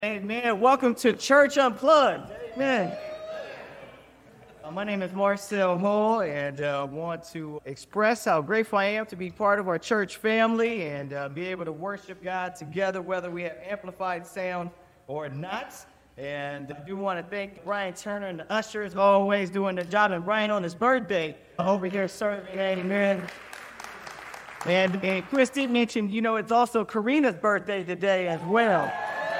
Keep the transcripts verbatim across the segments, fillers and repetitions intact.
Amen. Welcome to Church Unplugged. Amen. Uh, my name is Marcel Hull, and I uh, want to express how grateful I am to be part of our church family and uh, be able to worship God together, whether we have amplified sound or not. And I do want to thank Brian Turner and the ushers, always doing their job, and Brian on his birthday over here serving. Amen. And, and Chris did mention, you know, it's also Karina's birthday today as well.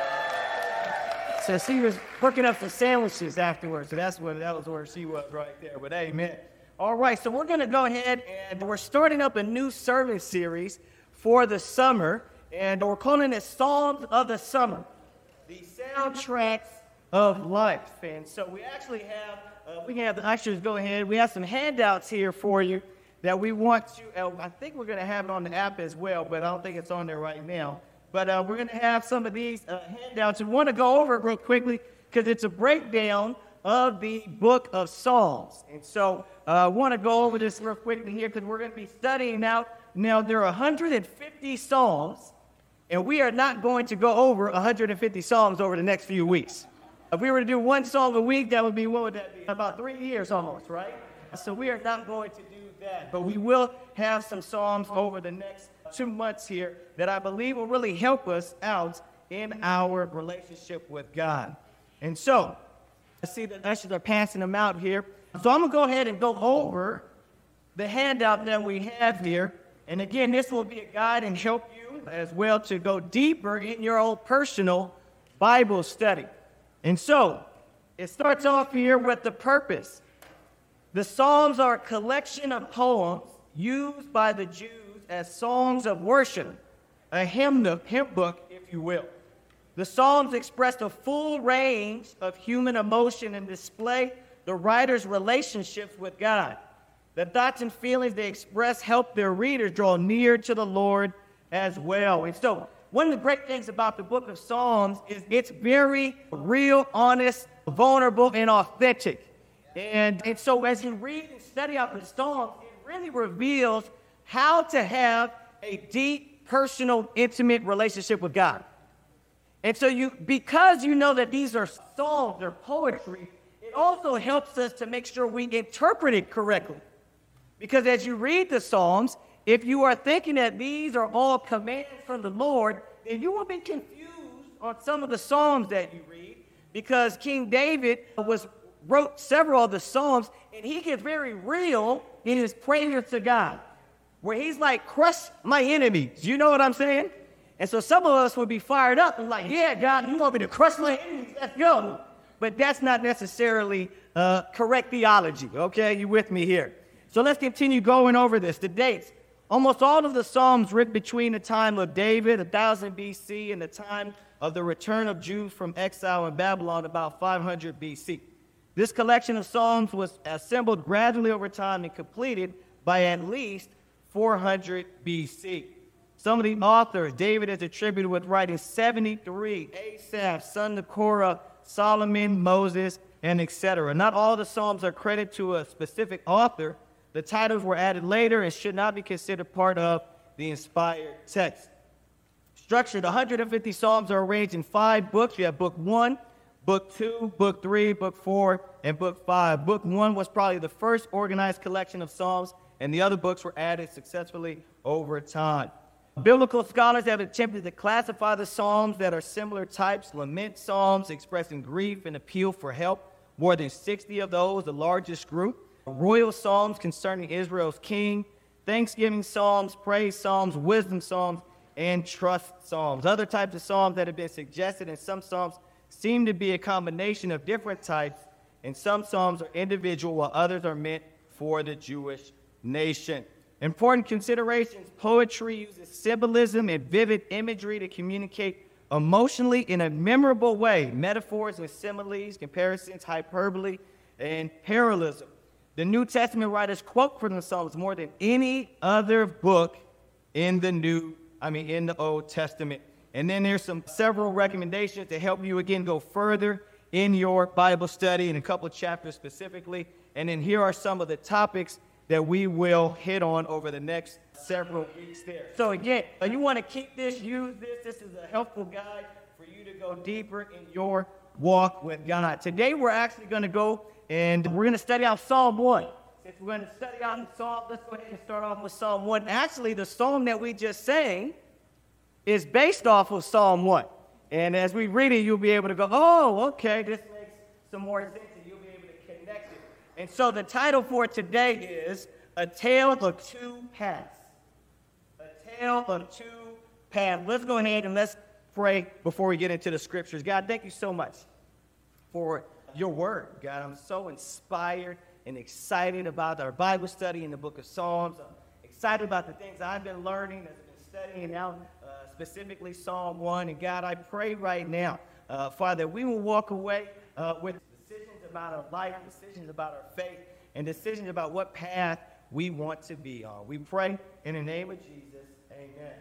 So she was working up some sandwiches afterwards. So that's what that was where she was right there. But amen. All right, so we're going to go ahead and we're starting up a new sermon series for the summer, and we're calling it Psalms of the Summer, the soundtracks of life. And so we actually have uh, we can have the ushers go ahead. We have some handouts here for you that we want to. Uh, I think we're going to have it on the app as well, but I don't think it's on there right now. But uh, we're going to have some of these uh, handouts. We want to go over it real quickly because it's a breakdown of the book of Psalms. And so I uh, want to go over this real quickly here because we're going to be studying out. Now, there are one hundred fifty Psalms, and we are not going to go over one hundred fifty Psalms over the next few weeks. If we were to do one Psalm a week, that would be, what would that be? About three years almost, right? So we are not going to do that. But we will have some Psalms over the next two months here that I believe will really help us out in our relationship with God. And so, I see that ushers are passing them out here. So I'm going to go ahead and go over the handout that we have here. And again, this will be a guide and help you as well to go deeper in your own personal Bible study. And so, it starts off here with the purpose. The Psalms are a collection of poems used by the Jews as songs of worship, a hymn, hymn book, if you will. The Psalms express a full range of human emotion and display the writer's relationships with God. The thoughts and feelings they express help their readers draw near to the Lord as well. And so, one of the great things about the book of Psalms is it's very real, honest, vulnerable, and authentic. And, and so as you read and study out the Psalms, it really reveals how to have a deep, personal, intimate relationship with God. And so you, because you know that these are songs, they're poetry, it also helps us to make sure we interpret it correctly. Because as you read the Psalms, if you are thinking that these are all commands from the Lord, then you will be confused on some of the Psalms that you read, because King David was wrote several of the Psalms, and he gets very real in his prayers to God, where he's like, crush my enemies. You know what I'm saying? And so some of us would be fired up and like, yeah, God, you want me to crush my enemies? Let's go. But that's not necessarily uh, correct theology, okay? You with me here? So let's continue going over this. The dates. Almost all of the Psalms written between the time of David, one thousand B C, and the time of the return of Jews from exile in Babylon, about five hundred B C. This collection of Psalms was assembled gradually over time and completed by at least four hundred B C. Some of the authors, David is attributed with writing seventy-three, Asaph, son of Korah, Solomon, Moses, and et cetera. Not all the Psalms are credited to a specific author. The titles were added later and should not be considered part of the inspired text. Structured, one hundred fifty Psalms are arranged in five books. You have book one, book two, book three, book four, and book five. Book one was probably the first organized collection of Psalms, and the other books were added successfully over time. Biblical scholars have attempted to classify the Psalms that are similar types. Lament Psalms expressing grief and appeal for help, more than sixty of those, the largest group. Royal Psalms concerning Israel's king. Thanksgiving Psalms, praise Psalms, wisdom Psalms, and trust Psalms. Other types of Psalms that have been suggested in some Psalms seem to be a combination of different types, and some Psalms are individual while others are meant for the Jewish nation. Important considerations: poetry uses symbolism and vivid imagery to communicate emotionally in a memorable way. Metaphors and similes, comparisons, hyperbole, and parallelism. The New Testament writers quote from the Psalms more than any other book in the New, I mean, in the Old Testament. And then there's some several recommendations to help you again go further in your Bible study in a couple of chapters specifically. And then here are some of the topics that we will hit on over the next several weeks there. So again, you want to keep this, use this. This is a helpful guide for you to go deeper in your walk with God. Today we're actually going to go and we're going to study out Psalm one. Since we're going to study out in Psalm, let's go ahead and start off with Psalm one. Actually, the song that we just sang is based off of Psalm one. And as we read it, you'll be able to go, oh, okay, this makes some more sense, and you'll be able to connect it. And so the title for today is A Tale of Two Paths. A Tale of Two Paths. Let's go ahead and let's pray before we get into the scriptures. God, thank you so much for your word. God, I'm so inspired and excited about our Bible study in the book of Psalms. I'm excited about the things I've been learning as I've been studying out, uh, specifically Psalm one. And God, I pray right now, uh, Father, we will walk away uh, with decisions about our life, decisions about our faith, and decisions about what path we want to be on. We pray in the name of Jesus. Amen. Amen.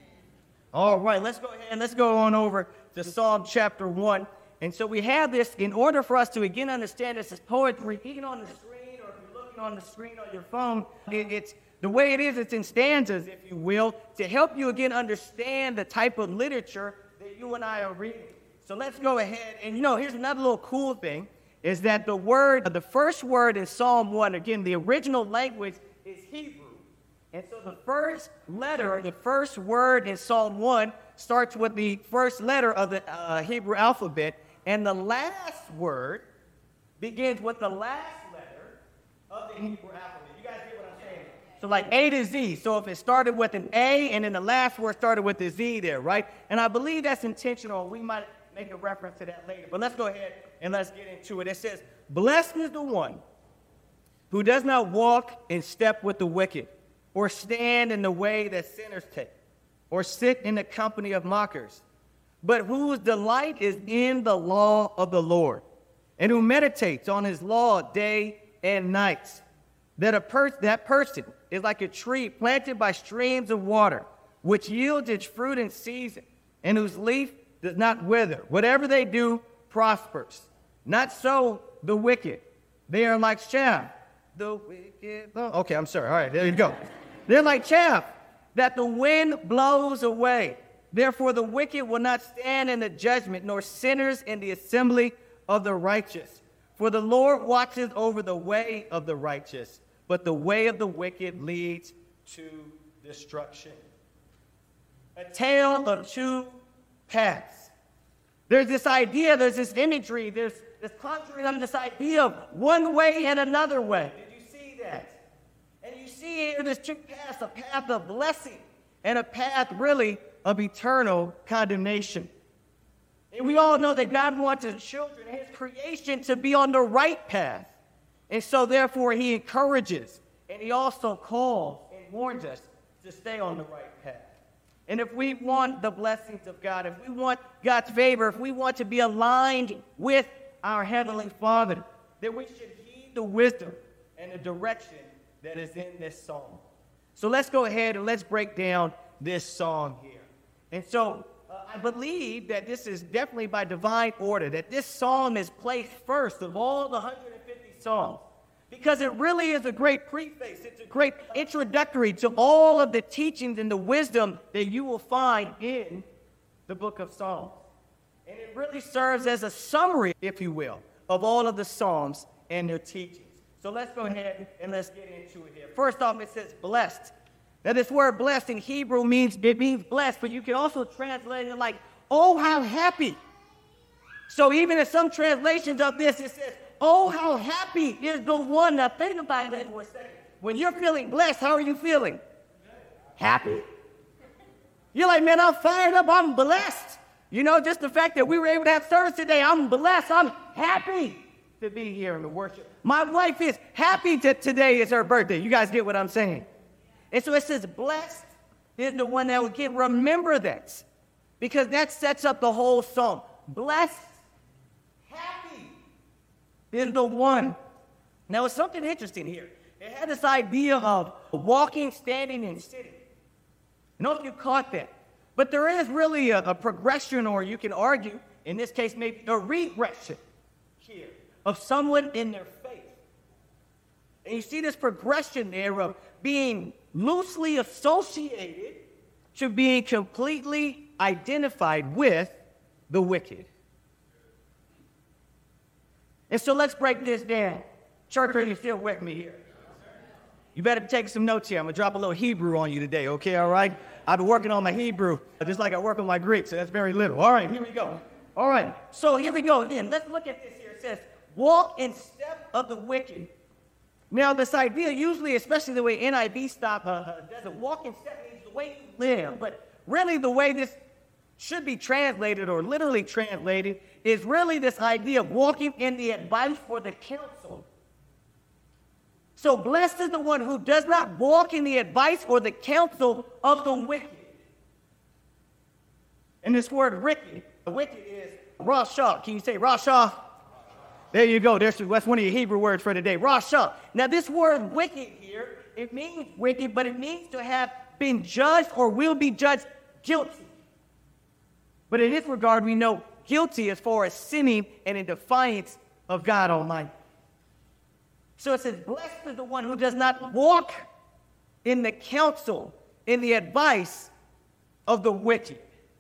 All right, let's go ahead and let's go on over to Psalm chapter one. And so we have this in order for us to again understand this as poetry, even on the screen, or if you're looking on the screen on your phone, it, it's the way it is, it's in stanzas, if you will, to help you again understand the type of literature that you and I are reading. So let's go ahead. And you know, here's another little cool thing, is that the word, the first word in Psalm one, again, the original language is Hebrew. And so the first letter, the first word in Psalm one starts with the first letter of the uh, Hebrew alphabet, and the last word begins with the last letter of the Hebrew alphabet. You guys get what I'm saying? So like A to Z. So if it started with an A and then the last word started with the Z there, right? And I believe that's intentional. We might make a reference to that later. But let's go ahead and let's get into it. It says, "Blessed is the one who does not walk in step with the wicked, or stand in the way that sinners take, or sit in the company of mockers, but whose delight is in the law of the Lord, and who meditates on his law day and night. That a per- that person is like a tree planted by streams of water, which yields its fruit in season, and whose leaf does not wither. Whatever they do prospers. Not so the wicked. They are like chaff. The wicked. Oh, okay, I'm sorry. All right, there you go. They're like chaff that the wind blows away. Therefore, the wicked will not stand in the judgment, nor sinners in the assembly of the righteous. For the Lord watches over the way of the righteous, but the way of the wicked leads to destruction." A tale of two paths. There's this idea, there's this imagery, there's this conjuring on this idea of one way and another way. Did you see that? And you see here there's two paths, a path of blessing and a path really of eternal condemnation. And we all know that God wants his children, his creation, to be on the right path. And so therefore he encourages and he also calls and warns us to stay on the right path. And if we want the blessings of God, if we want God's favor, if we want to be aligned with our Heavenly Father, then we should heed the wisdom and the direction that is in this psalm. So let's go ahead and let's break down this psalm here. And so uh, I believe that this is definitely by divine order, that this psalm is placed first of all the one hundred fifty psalms, because it really is a great preface. It's a great introductory to all of the teachings and the wisdom that you will find in the book of Psalms. And it really serves as a summary, if you will, of all of the psalms and their teachings. So let's go ahead and let's get into it here. First off, it says blessed. Now, this word blessed in Hebrew means, it means blessed, but you can also translate it like, oh, how happy. So even in some translations of this, it says, oh, how happy is the one. Now, think about that for a second. When you're feeling blessed, how are you feeling? Happy. You're like, man, I'm fired up. I'm blessed. You know, just the fact that we were able to have service today, I'm blessed. I'm happy to be here in the worship. My wife is happy that today is her birthday. You guys get what I'm saying? And so it says, blessed is the one that will get. Remember that, because that sets up the whole psalm. Blessed, happy is the one. Now, it's something interesting here. It had this idea of walking, standing, and sitting. I don't know if you caught that. But there is really a, a progression, or you can argue, in this case, maybe a regression here of someone in their faith. And you see this progression there of being loosely associated to being completely identified with the wicked. And so let's break this down. Church, are you still with me here? You better take some notes here. I'm going to drop a little Hebrew on you today, okay, all right? I've been working on my Hebrew, just like I work on my Greek, so that's very little. All right, here we go. All right, so here we go then. Let's look at this here. It says, walk in step of the wicked. Now, this idea, usually, especially the way N I V stop uh, does it, walk in step means the way you live. But really the way this should be translated or literally translated is really this idea of walking in the advice or the counsel. So blessed is the one who does not walk in the advice or the counsel of the wicked. And this word wicked, the wicked is Rasha. Can you say Rasha? There you go. There's, that's one of your Hebrew words for today, Rasha. Now this word wicked here, it means wicked, but it means to have been judged or will be judged guilty. But in this regard, we know guilty as far as sinning and in defiance of God Almighty. So it says, blessed is the one who does not walk in the counsel, in the advice of the wicked.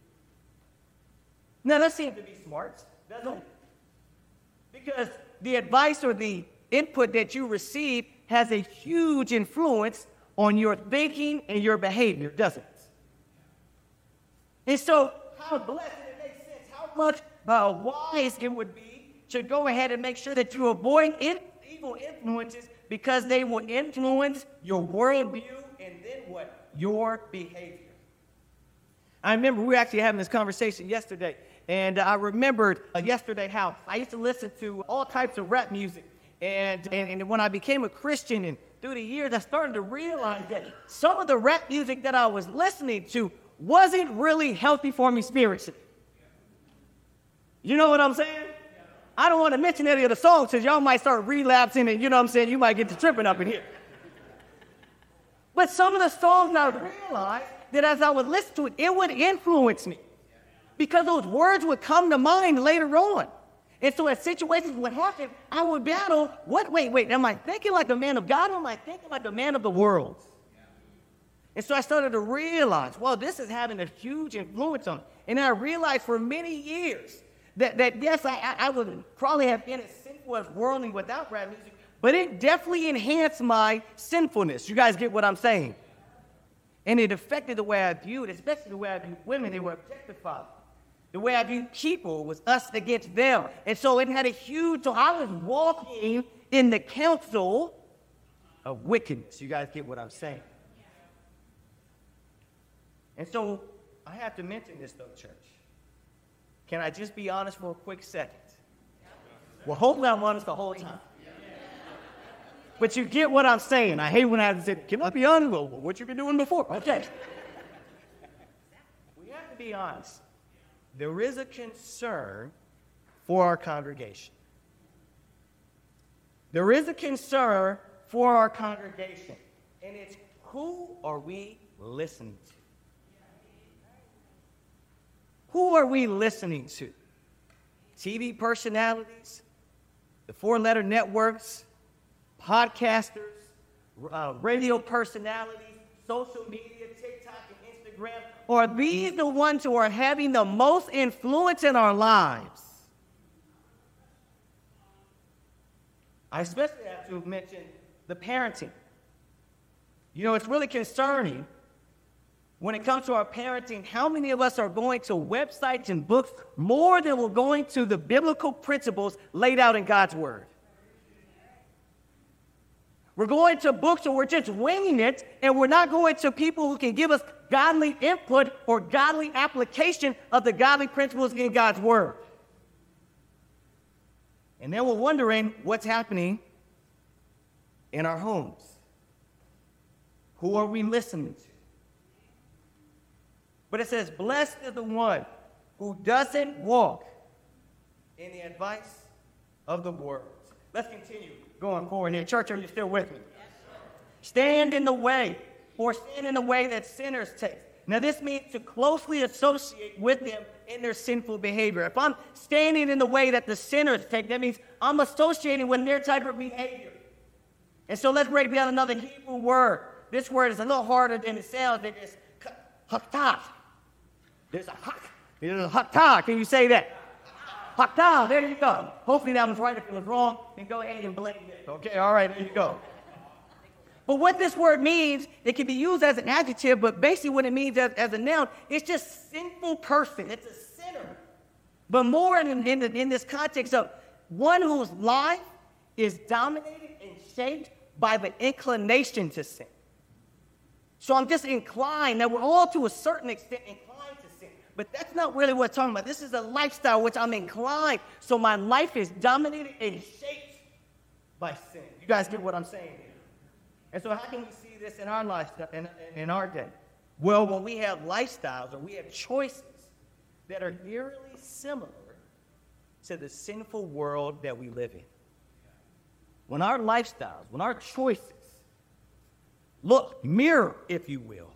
Now, that seems to be smart, doesn't it? Because the advice or the input that you receive has a huge influence on your thinking and your behavior, doesn't it? And so, how blessed it makes sense, how much uh, wise it would be to go ahead and make sure that you avoid in- evil influences because they will influence your worldview and then what? Your behavior. I remember we were actually having this conversation yesterday, and I remembered uh, yesterday how I used to listen to all types of rap music. And, and, and when I became a Christian and through the years, I started to realize that some of the rap music that I was listening to wasn't really healthy for me spiritually. You know what I'm saying? I don't want to mention any of the songs because y'all might start relapsing and, you know what I'm saying, you might get to tripping up in here. But some of the songs I realized that as I would listen to it, it would influence me because those words would come to mind later on. And so as situations would happen, I would battle, what, wait, wait, am I thinking like the man of God or am I thinking like the man of the world? And so I started to realize, well, this is having a huge influence on me. And I realized for many years that, that yes, I, I would probably have been as sinful as worldly without rap music, but it definitely enhanced my sinfulness. You guys get what I'm saying? And it affected the way I viewed, especially the way I viewed women. They were objectified. The way I viewed people was us against them. And so it had a huge, so I was walking in the counsel of wickedness. You guys get what I'm saying? And so I have to mention this, though, church. Can I just be honest for a quick second? Well, hopefully I'm honest the whole time. But you get what I'm saying. I hate when I have to say, can I be honest? Well, what you been doing before? Okay. We have to be honest. There is a concern for our congregation. There is a concern for our congregation. And it's, who are we listening to? Who are we listening to? T V personalities, the four-letter networks, podcasters, uh, radio personalities, social media, TikTok and Instagram. Or are these the ones who are having the most influence in our lives? I especially have to mention the parenting. You know, it's really concerning when it comes to our parenting, how many of us are going to websites and books more than we're going to the biblical principles laid out in God's Word? We're going to books or we're just winging it, and we're not going to people who can give us godly input or godly application of the godly principles in God's Word. And then we're wondering what's happening in our homes. Who are we listening to? But it says, blessed is the one who doesn't walk in the advice of the world. Let's continue going forward here. Church, are you still with me? Stand in the way, or stand in the way that sinners take. Now, this means to closely associate with them in their sinful behavior. If I'm standing in the way that the sinners take, that means I'm associating with their type of behavior. And so let's break down another Hebrew word. This word is a little harder than it sounds. It is hatat. There's a hak, Hakta, can you say that? Hakta, there you go. Hopefully that was right. If it was wrong, then go ahead and blame it. Okay, all right, there you go. But what this word means, it can be used as an adjective, but basically what it means as, as a noun, it's just sinful person. It's a sinner. But more in, in, in this context of one whose life is dominated and shaped by the inclination to sin. So I'm just inclined, that we're all to a certain extent inclined to sin. But that's not really what I'm talking about. This is a lifestyle which I'm inclined. So my life is dominated and shaped by sin. You guys get what I'm saying here? And so how can we see this in our lifestyle, in, in our day? Well, when we have lifestyles or we have choices that are eerily similar to the sinful world that we live in. When our lifestyles, when our choices look, mirror, if you will,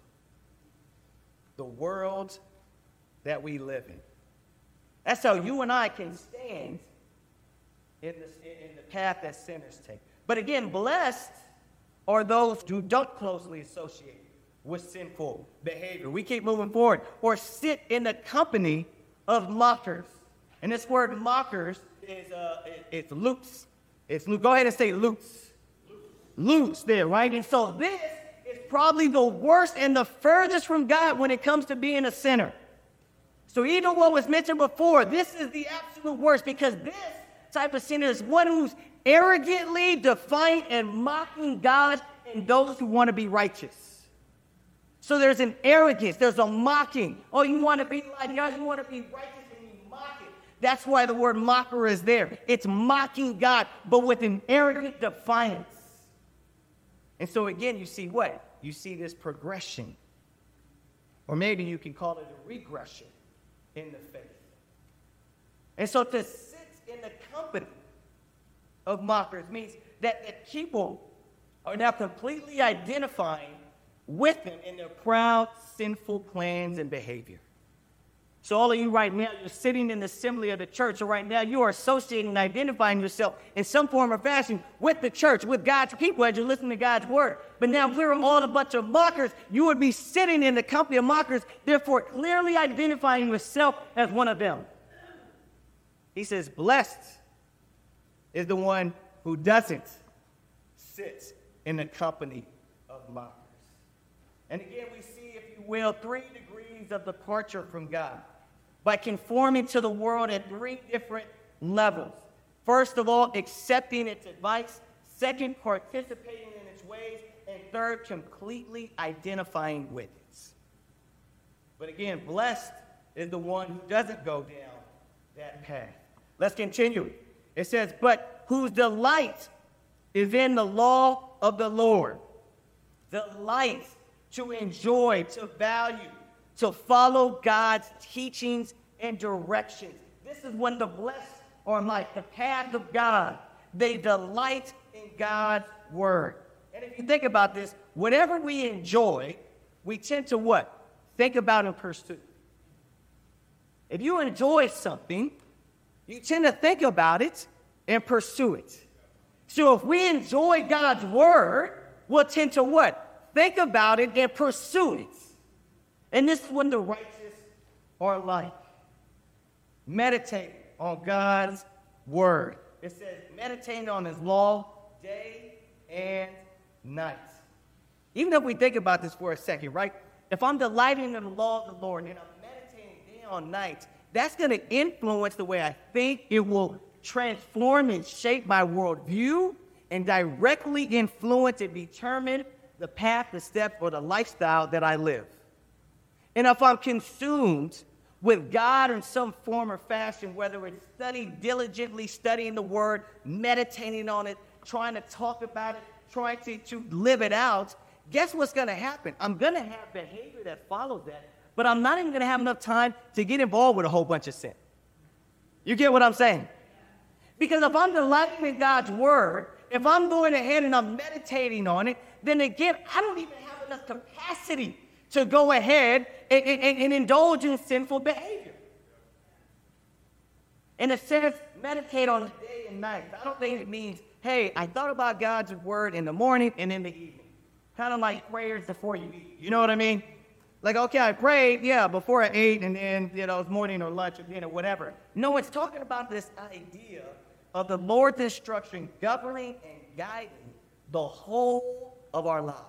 the world that we live in. That's how you and I can stand in the, in the path that sinners take. But again, blessed are those who don't closely associate with sinful behavior. We keep moving forward. Or sit in the company of mockers. And this word mockers is uh, it, it's loots. It's go ahead and say loots. Loots there, right? And so this is probably the worst and the furthest from God when it comes to being a sinner. So even what was mentioned before, this is the absolute worst, because this type of sinner is one who's arrogantly defying and mocking God and those who want to be righteous. So there's an arrogance, there's a mocking. Oh, you want to be like God, you want to be righteous. That's why the word mocker is there. It's mocking God, but with an arrogant defiance. And so again, you see what? You see this progression. Or maybe you can call it a regression in the faith. And so to sit in the company of mockers means that the people are now completely identifying with them in their proud, sinful plans and behavior. So all of you right now, you're sitting in the assembly of the church, or right now you are associating and identifying yourself in some form or fashion with the church, with God's people as you listen to God's word. But now if we were all a bunch of mockers, you would be sitting in the company of mockers, therefore clearly identifying yourself as one of them. He says, blessed is the one who doesn't sit in the company of mockers. And again, we see, if you will, three degrees of departure from God by conforming to the world at three different levels. First of all, accepting its advice. Second, participating in its ways. And third, completely identifying with it. But again, blessed is the one who doesn't go down that path. Let's continue. It says, but whose delight is in the law of the Lord. Delight to enjoy, to value, to follow God's teachings and directions. This is when the blessed are like the path of God. They delight in God's word. And if you think about this, whatever we enjoy, we tend to what? Think about and pursue. If you enjoy something, you tend to think about it and pursue it. So if we enjoy God's word, we'll tend to what? Think about it and pursue it. And this is when the righteous are like. Meditate on God's word. It says, meditating on his law day and night. Even if we think about this for a second, right? If I'm delighting in the law of the Lord and I'm meditating day and night, that's going to influence the way I think. It will transform and shape my worldview and directly influence and determine the path, the step, or the lifestyle that I live. And if I'm consumed with God in some form or fashion, whether it's studying, diligently studying the word, meditating on it, trying to talk about it, trying to, to live it out, guess what's going to happen? I'm going to have behavior that follows that, but I'm not even going to have enough time to get involved with a whole bunch of sin. You get what I'm saying? Because if I'm delighting in God's word, if I'm going ahead and I'm meditating on it, then again, I don't even have enough capacity to go ahead and, and, and indulge in sinful behavior. In a sense, meditate on it day and night. I don't think it means, hey, I thought about God's word in the morning and in the evening. Kind of like prayers before you eat. You know what I mean? Like, okay, I prayed, yeah, before I ate, and then, you know, it's morning or lunch or dinner, whatever. No, it's talking about this idea of the Lord's instruction governing and guiding the whole of our lives.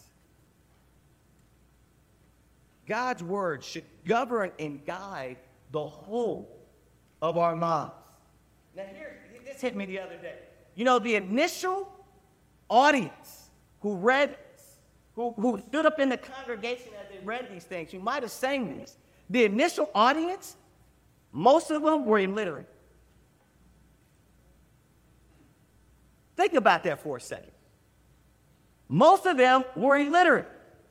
God's word should govern and guide the whole of our lives. Now, here, this hit me the other day. You know, the initial audience who read this, who, who stood up in the congregation as they read these things, you might have sang this. The initial audience, most of them were illiterate. Think about that for a second. Most of them were illiterate.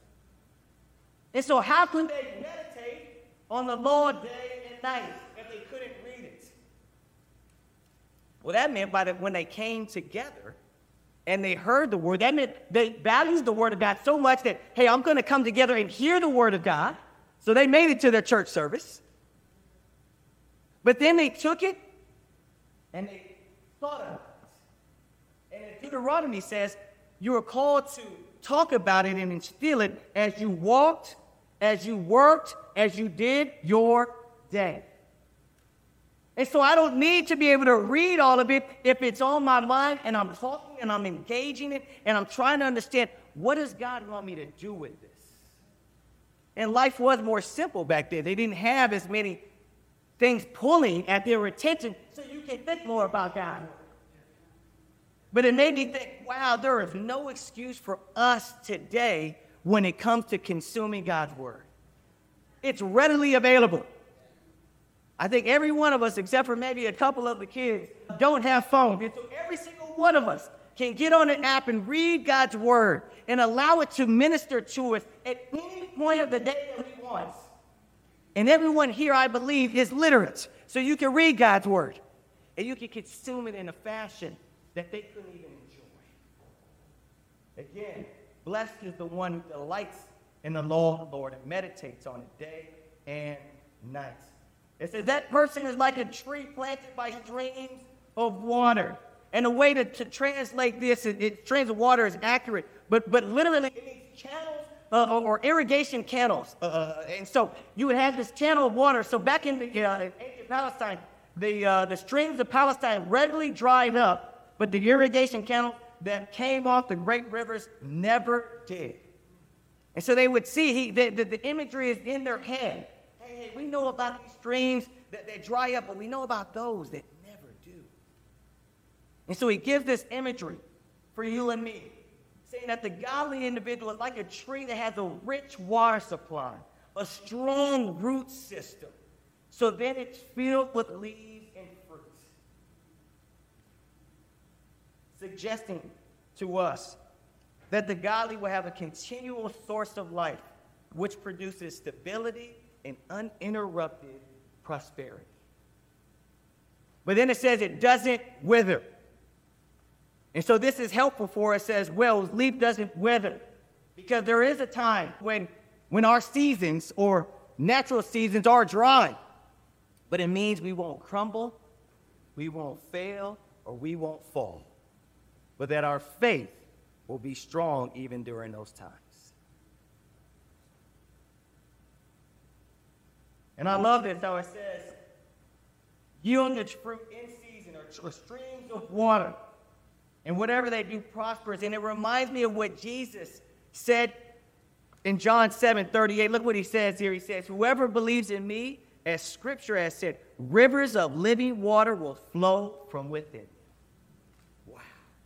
And so how could they meditate on the Lord day and night if they couldn't read it? Well, that meant by that when they came together and they heard the word, that meant they valued the word of God so much that, hey, I'm going to come together and hear the word of God. So they made it to their church service. But then they took it and they thought about it. And Deuteronomy says, you are called to talk about it and instill it as you walked, as you worked, as you did your day. And so I don't need to be able to read all of it if it's on my mind and I'm talking and I'm engaging it and I'm trying to understand, what does God want me to do with this? And life was more simple back then. They didn't have as many things pulling at their attention, so you can think more about God. But it made me think, wow, there is no excuse for us today when it comes to consuming God's word. It's readily available. I think every one of us, except for maybe a couple of the kids, don't have phones. And so every single one of us can get on an app and read God's word and allow it to minister to us at any point of the day that we want. And everyone here, I believe, is literate. So you can read God's word and you can consume it in a fashion that they couldn't even enjoy. Again, blessed is the one who delights in the law of the Lord and meditates on it day and night. It says that person is like a tree planted by streams of water. And the way to, to translate this, it, it streams of water is accurate, but, but literally it means channels uh, or, or irrigation canals. Uh, and so you would have this channel of water. So back in the uh, in ancient Palestine, the, uh, the streams of Palestine readily dried up, but the irrigation canals that came off the great rivers never did. And so they would see, he, the, the, the imagery is in their head. Hey, hey, we know about these streams that, that dry up, but we know about those that never do. And so he gives this imagery for you and me, saying that the godly individual is like a tree that has a rich water supply, a strong root system, so then it's filled with leaves and fruit. Suggesting to us that the godly will have a continual source of life, which produces stability and uninterrupted prosperity. But then it says it doesn't wither. And so this is helpful for us as well. Leaf doesn't wither, because there is a time when, when our seasons or natural seasons are dry. But it means we won't crumble, we won't fail, or we won't fall. But that our faith will be strong even during those times. And I love this, how it says, yield its fruit in season, or streams of water, and whatever they do prospers. And it reminds me of what Jesus said in John seven thirty-eight. Look what he says here. He says, whoever believes in me, as Scripture has said, rivers of living water will flow from within. Wow.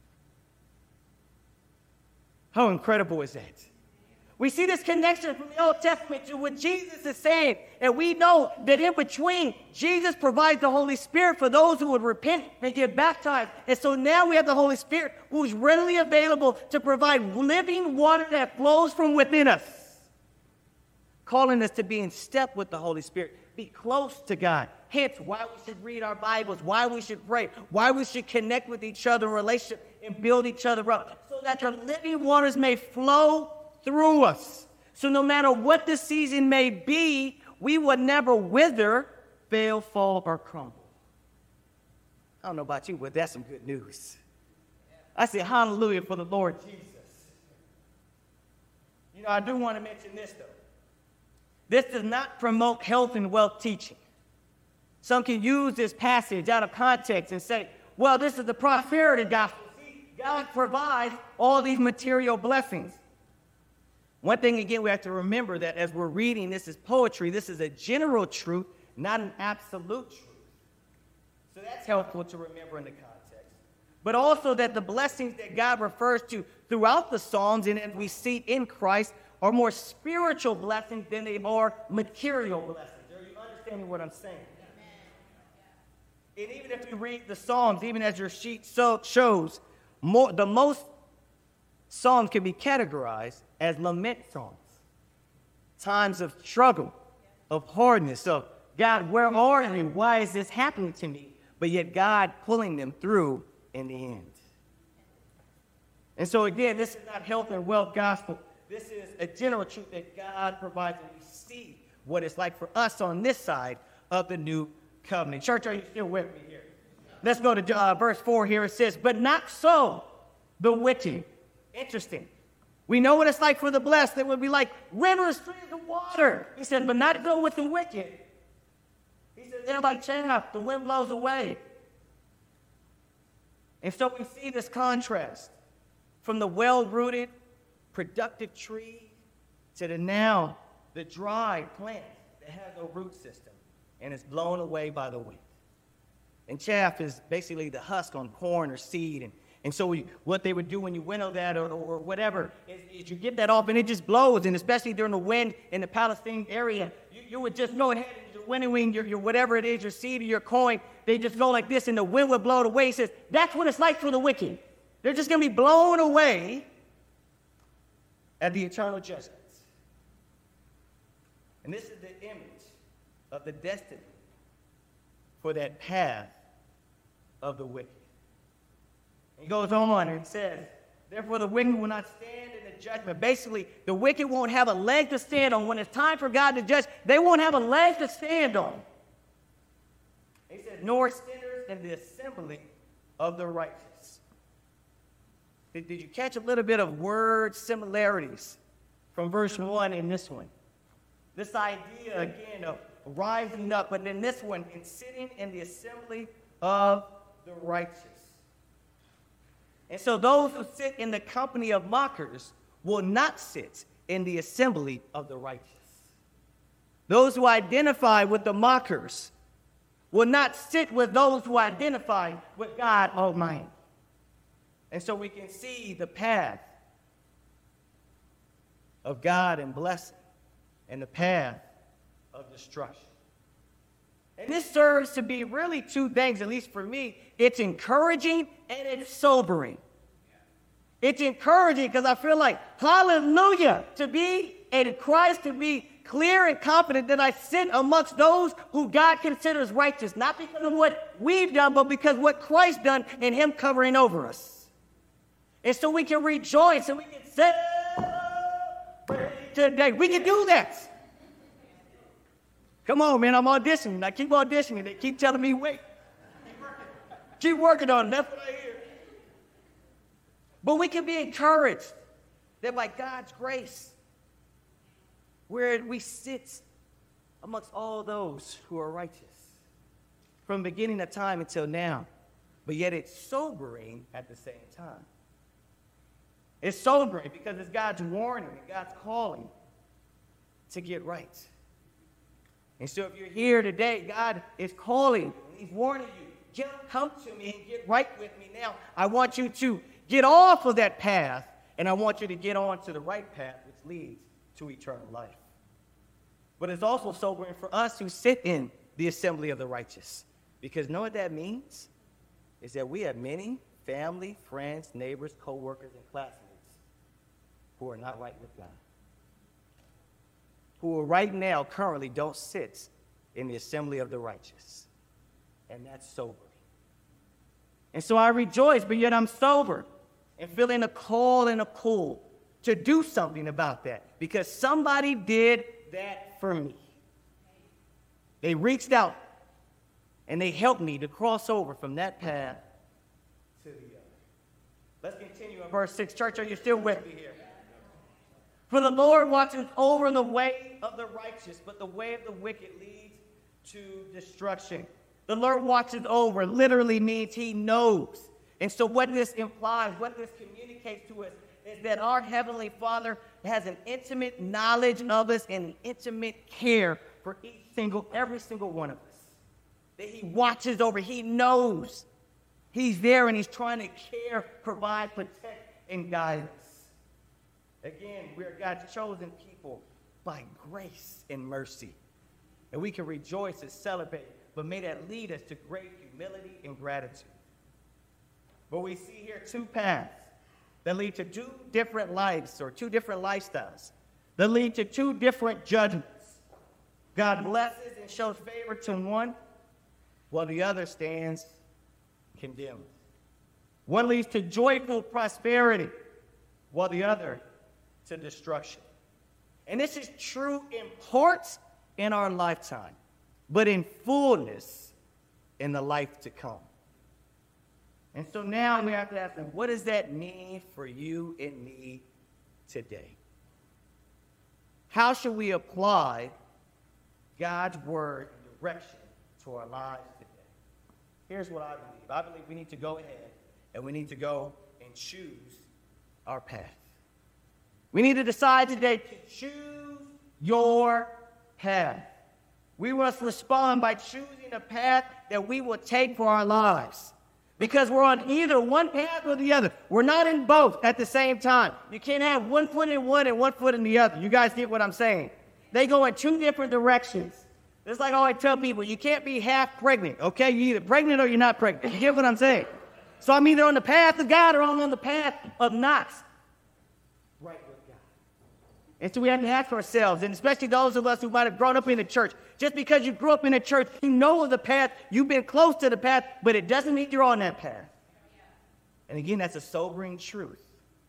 How incredible is that? We see this connection from the Old Testament to what Jesus is saying. And we know that in between, Jesus provides the Holy Spirit for those who would repent and get baptized. And so now we have the Holy Spirit who's readily available to provide living water that flows from within us, calling us to be in step with the Holy Spirit, be close to God. Hence, why we should read our Bibles, why we should pray, why we should connect with each other in relationship and build each other up, so that the living waters may flow through us. So no matter what the season may be, we would never wither, fail, fall, or crumble. I don't know about you, but that's some good news. I say hallelujah for the Lord Jesus. You know, I do want to mention this, though. This does not promote health and wealth teaching. Some can use this passage out of context and say, well, this is the prosperity gospel. See, God provides all these material blessings. One thing, again, we have to remember that as we're reading, this is poetry. This is a general truth, not an absolute truth. So that's helpful to remember in the context. But also that the blessings that God refers to throughout the Psalms and as we see in Christ are more spiritual blessings than they are material blessings. Are you understanding what I'm saying? And even if you read the Psalms, even as your sheet so shows, more, the most Psalms can be categorized as lament songs. Times of struggle, of hardness, of God, where are you? Why is this happening to me? But yet God pulling them through in the end. And so again, this is not health and wealth gospel. This is a general truth that God provides, and we see what it's like for us on this side of the new covenant. Church, are you still with me here? Let's go to uh, verse four here. It says, but not so the wicked. Interesting. We know what it's like for the blessed. It would be like rivers, streams of water. He said, but not so with the wicked. He said, they're like chaff. The wind blows away. And so we see this contrast from the well-rooted, productive tree to the now, the dry plant that has no root system and is blown away by the wind. And chaff is basically the husk on corn or seed. And, and so we, what they would do when you winnow that or, or whatever is, is you get that off and it just blows. And especially during the wind in the Palestine area, you, you would just go ahead and you're winnowing your, your whatever it is, your seed or your coin. They just go like this and the wind would blow it away. He says, that's what it's like for the wicked. They're just going to be blown away at the eternal judgments. And this is the image of the destiny for that path of the wicked. He goes on and says, therefore the wicked will not stand in the judgment. Basically, the wicked won't have a leg to stand on. When it's time for God to judge, they won't have a leg to stand on. He said, nor sinners in the assembly of the righteous. Did, did you catch a little bit of word similarities from verse one and this one? This idea, again, of rising up, but then this one, in sitting in the assembly of the righteous. And so those who sit in the company of mockers will not sit in the assembly of the righteous. Those who identify with the mockers will not sit with those who identify with God Almighty. And so we can see the path of God and blessing and the path of destruction. And this serves to be really two things, at least for me. It's encouraging and it's sobering. It's encouraging because I feel like, hallelujah, to be in Christ, to be clear and confident that I sit amongst those who God considers righteous, not because of what we've done, but because what Christ done and him covering over us. And so we can rejoice and we can celebrate today. We can do that. Come on, man, I'm auditioning. I keep auditioning. They keep telling me, wait. Keep working on it. That's what I hear. But we can be encouraged that by God's grace, where we sit amongst all those who are righteous from beginning of time until now, but yet it's sobering at the same time. It's sobering because it's God's warning and God's calling to get right. And so if you're here today, God is calling, he's warning you, get, come to me and get right with me now. I want you to get off of that path, and I want you to get on to the right path, which leads to eternal life. But it's also sobering for us who sit in the assembly of the righteous, because know what that means? Is that we have many family, friends, neighbors, co-workers, and classmates who are not right with God, who right now currently don't sit in the assembly of the righteous. And that's sobering. And so I rejoice, but yet I'm sober and feeling a call and a pull to do something about that because somebody did that for me. They reached out and they helped me to cross over from that path to the other. Let's continue in verse six. Church, are you still with me here? For the Lord watches over the way of the righteous, but the way of the wicked leads to destruction. The Lord watches over literally means he knows. And so what this implies, what this communicates to us, is that our Heavenly Father has an intimate knowledge of us and an intimate care for each single, every single one of us. That he watches over, he knows. He's there and he's trying to care, provide, protect, and guide us. Again, we are God's chosen people by grace and mercy. And we can rejoice and celebrate, but may that lead us to great humility and gratitude. But we see here two paths that lead to two different lives or two different lifestyles that lead to two different judgments. God blesses and shows favor to one, while the other stands condemned. One leads to joyful prosperity, while the other to destruction. And this is true in part in our lifetime, but in fullness in the life to come. And so now we have to ask them, what does that mean for you and me today? How should we apply God's word and direction to our lives today? Here's what I believe. I believe we need to go ahead and we need to go and choose our path. We need to decide today to choose your path. We must respond by choosing a path that we will take for our lives. Because we're on either one path or the other. We're not in both at the same time. You can't have one foot in one and one foot in the other. You guys get what I'm saying? They go in two different directions. It's like I always tell people, you can't be half pregnant, okay? You're either pregnant or you're not pregnant. You get what I'm saying? So I'm either on the path of God or I'm on the path of not right with God. And so we have to ask ourselves, and especially those of us who might have grown up in the church, just because you grew up in a church, you know the path, you've been close to the path, but it doesn't mean you're on that path. And again, that's a sobering truth.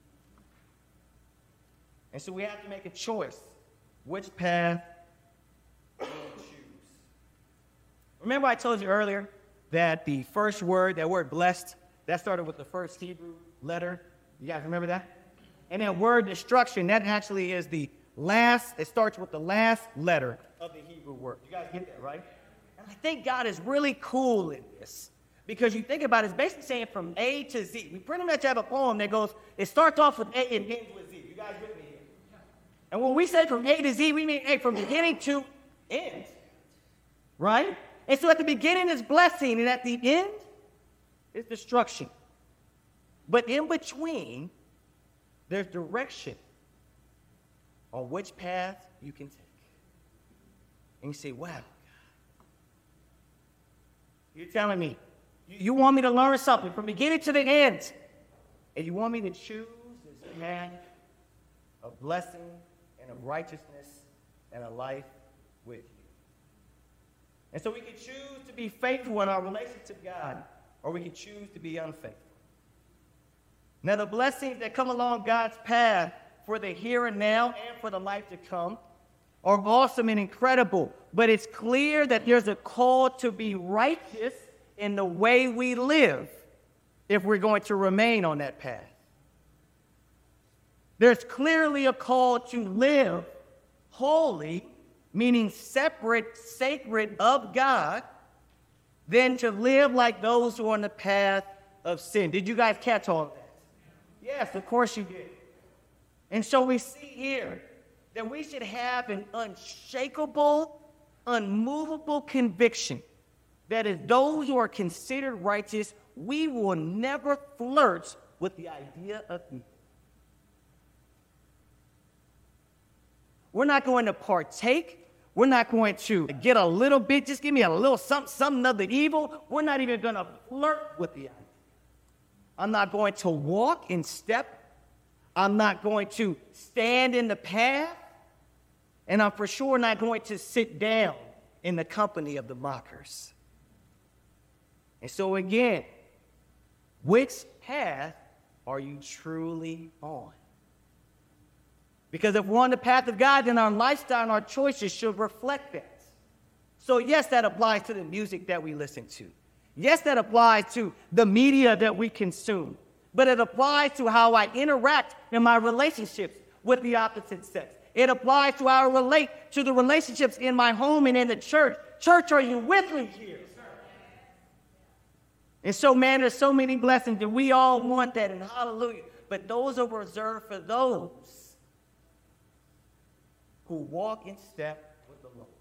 And so we have to make a choice. Which path we choose? Remember I told you earlier that the first word, that word blessed, that started with the first Hebrew letter. You guys remember that? And that word destruction, that actually is the last, it starts with the last letter of the Hebrew word. You guys get that, right? And I think God is really cool in this. Because you think about it, it's basically saying from A to Z. We pretty much have a poem that goes, it starts off with A and ends with Z. You guys with me here? And when we say from A to Z, we mean A from beginning to end. Right? And so at the beginning is blessing, and at the end is destruction. But in between, there's direction on which path you can take. And you say, wow, God, you're telling me, you want me to learn something from beginning to the end, and you want me to choose this path of blessing and of righteousness and a life with you. And so we can choose to be faithful in our relationship to God, or we can choose to be unfaithful. Now, the blessings that come along God's path for the here and now and for the life to come are awesome and incredible, but it's clear that there's a call to be righteous in the way we live if we're going to remain on that path. There's clearly a call to live holy, meaning separate, sacred of God, than to live like those who are on the path of sin. Did you guys catch all of that? Yes, of course you did. And so we see here that we should have an unshakable, unmovable conviction that as those who are considered righteous, we will never flirt with the idea of evil. We're not going to partake. We're not going to get a little bit, just give me a little something, something of the evil. We're not even going to flirt with the idea. I'm not going to walk in step. I'm not going to stand in the path. And I'm for sure not going to sit down in the company of the mockers. And so again, which path are you truly on? Because if we're on the path of God, then our lifestyle and our choices should reflect that. So yes, that applies to the music that we listen to. Yes, that applies to the media that we consume. But it applies to how I interact in my relationships, with the opposite sex. It applies to our relate to the relationships in my home and in the church. Church, are you with me here? And so, man, there's so many blessings that we all want that, and hallelujah. But those are reserved for those who walk in step with the Lord.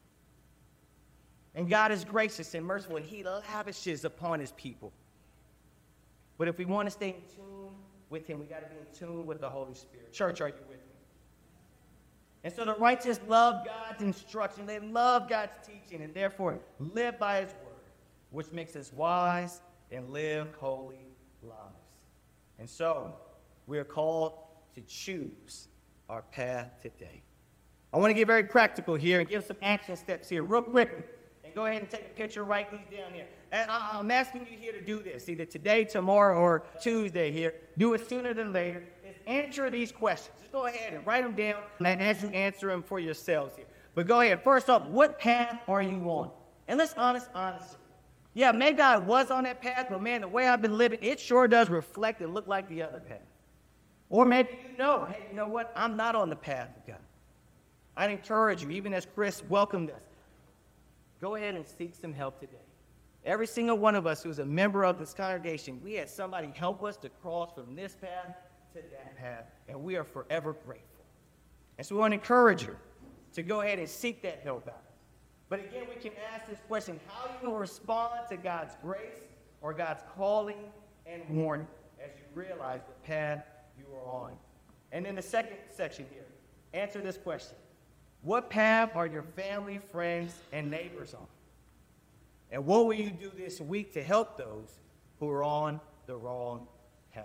And God is gracious and merciful, and he lavishes upon his people. But if we want to stay in tune with him, we got to be in tune with the Holy Spirit. Church, are you with me? And so the righteous love God's instruction. They love God's teaching, and therefore live by his word, which makes us wise and live holy lives. And so we are called to choose our path today. I want to get very practical here and give some action steps here real quick. And go ahead and take a picture, write these down here. And I'm asking you here to do this, either today, tomorrow, or Tuesday here. Do it sooner than later. Is answer these questions. Just go ahead and write them down, and as you answer them for yourselves here. But go ahead. First off, what path are you on? And let's honest, honest. Yeah, maybe I was on that path, but man, the way I've been living, it sure does reflect and look like the other path. Or maybe you know, hey, you know what? I'm not on the path of God. I'd encourage you, even as Chris welcomed us, go ahead and seek some help today. Every single one of us who's a member of this congregation, we had somebody help us to cross from this path to that path, and we are forever grateful. And so we want to encourage you to go ahead and seek that help out. But again, we can ask this question: how you will respond to God's grace or God's calling and warning as you realize the path you are on. And then the second section here, answer this question: what path are your family, friends, and neighbors on? And what will you do this week to help those who are on the wrong path?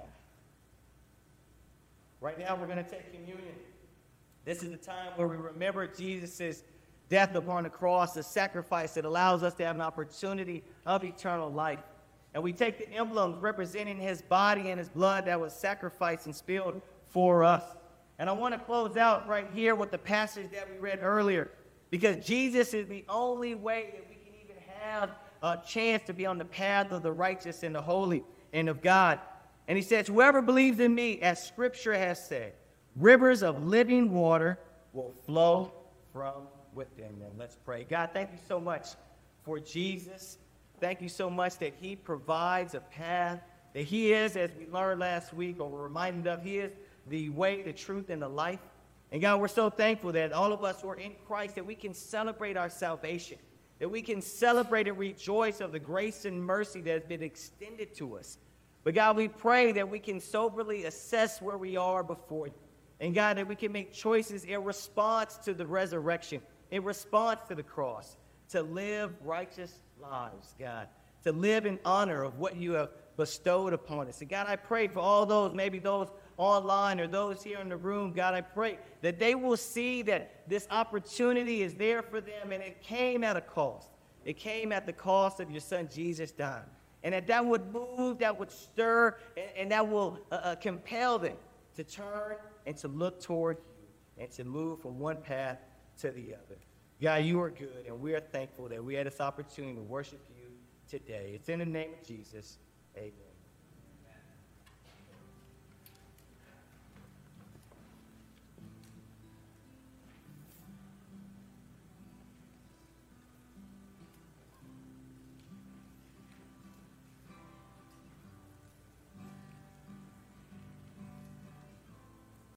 Right now, we're going to take communion. This is the time where we remember Jesus' death upon the cross, the sacrifice that allows us to have an opportunity of eternal life. And we take the emblems representing his body and his blood that was sacrificed and spilled for us. And I want to close out right here with the passage that we read earlier, because Jesus is the only way that we can even have a chance to be on the path of the righteous and the holy and of God. And he says, whoever believes in me, as Scripture has said, rivers of living water will flow from within them. Let's pray. God, thank you so much for Jesus. Thank you so much that he provides a path, that he is, as we learned last week, or were reminded of, he is the way, the truth, and the life. And God, we're so thankful that all of us who are in Christ, that we can celebrate our salvation, that we can celebrate and rejoice of the grace and mercy that has been extended to us. But God, we pray that we can soberly assess where we are before you. And God, that we can make choices in response to the resurrection, in response to the cross, to live righteous lives, God, to live in honor of what you have bestowed upon us. And God, I pray for all those, maybe those online or those here in the room, God, I pray that they will see that this opportunity is there for them, and it came at a cost. It came at the cost of your son Jesus dying. And that that would move, that would stir, and, and that will uh, uh, compel them to turn and to look toward you and to move from one path to the other. God, you are good, and we are thankful that we had this opportunity to worship you today. It's in the name of Jesus. Amen.